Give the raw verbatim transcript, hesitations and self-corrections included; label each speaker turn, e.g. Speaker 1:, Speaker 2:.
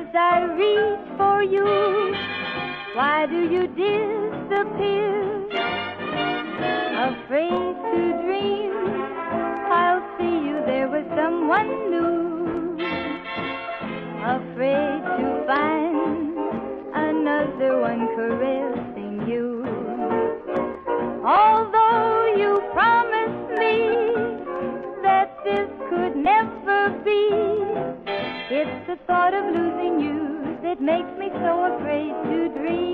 Speaker 1: as I reach for you, why do you disappear? Afraid to dream I'll see you there with someone new. Afraid to find another one caressing you. Although you promised me that this could never be, it's the thought of losing you that makes me so afraid to dream.